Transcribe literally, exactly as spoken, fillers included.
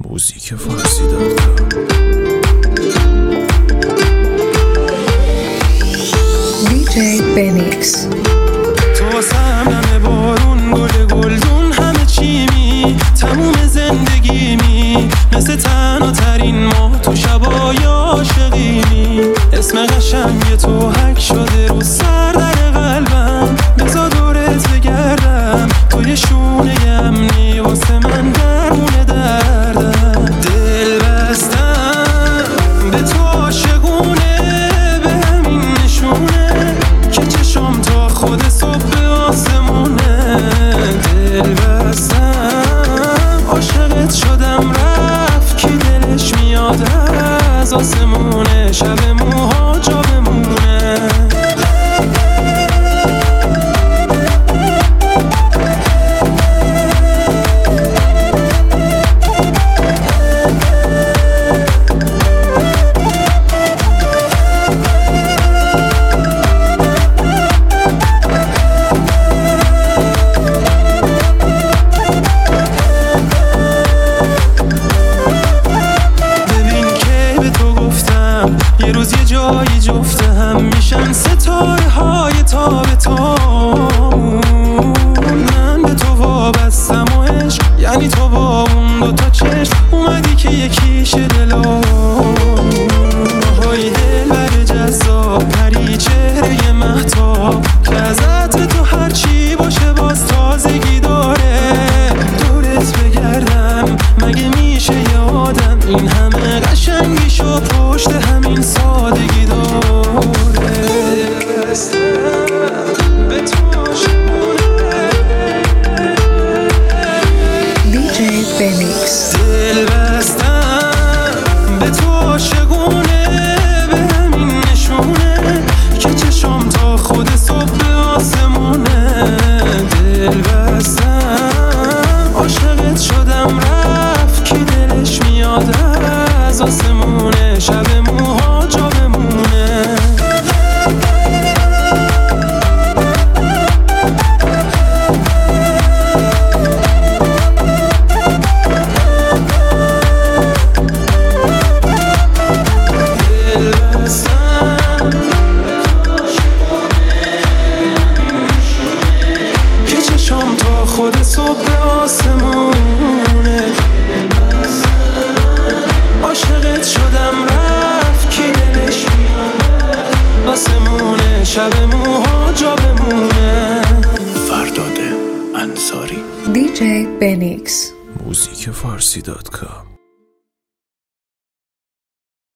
موزیک فارسی دات کام. دی جی بنیکس. تو واسم نمه بارون، گل گلدون، همه چیمی، تموم زندگیمی، مثل تنها ترین ما تو شبای عاشقیمی. اسم قشنگ تو حک شده رو سر در قلبم، بزا دورت بگردم، توی شونه امنی واسه من درمونه دردم. دل بستم به تو عاشقونه، به همین نشونه که چشم تا خود صبح آسمونه. دل بستم عاشقت شدم، رفت کی دلش میاد از آسمونه، شب موها جا بمونه. یه روز یه جایی جفته هم میشن ستاره های تاب تامون. من به تو وابستم و عشق یعنی تو با اون دوتا چشم اومدی که یکیش دلامون. های دل بر جذاب، پری چهره مهتاب، که ازت تو هرچی باشه باز تازگی داره. دورت بگردم مگه میشه یه آدم این همه قشنگیشو پشت همین سادگی داره. به تو عاشقونه. دی جی بنیکس. دل بستم به تو عاشقونه، به همین نشونه که چشم تا خود صبح آسمونه. دل بستم عاشقت شدم، رفت کی دلش میاد از آسمونه، شب موها جا بمونه. دل بستم که چشم تا خود صبح آسمونه. عاشقت شدم، رفت کی دلش میاد آسمونه، شب موها جا بمونه. فرداد انصاری. دی جی بنیکس. موزیک فارسی دات کام.